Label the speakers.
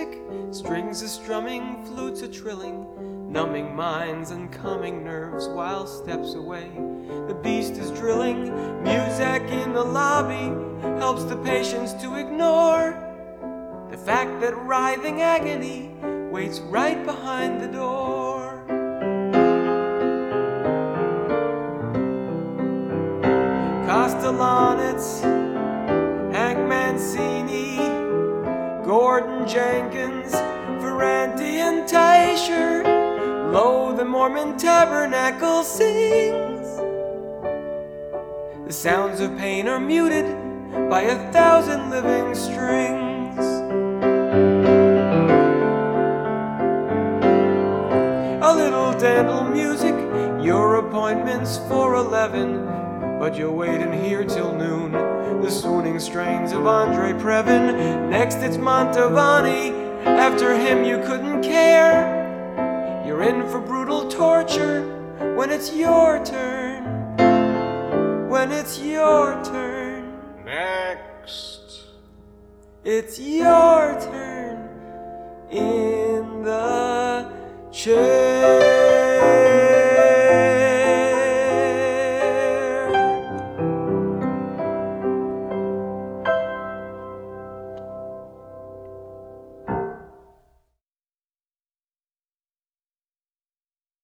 Speaker 1: music, strings are strumming, flutes are trilling, numbing minds and calming nerves while steps away the beast is drilling. Music in the lobby helps the patients to ignore the fact that writhing agony waits right behind the door. Castellanets, Hank Mancini, Gordon Jenkins, Ferranti and Teicher, lo, the Mormon Tabernacle sings. The sounds of pain are muted by 1,000 living strings. A little dental music, your appointment's for 11, but you'll wait in here till noon. The swooning strains of Andre Previn. Next it's Mantovani. After him you couldn't care. You're in for brutal torture when it's your turn. When it's your turn.
Speaker 2: Next.
Speaker 1: It's your turn in the chair.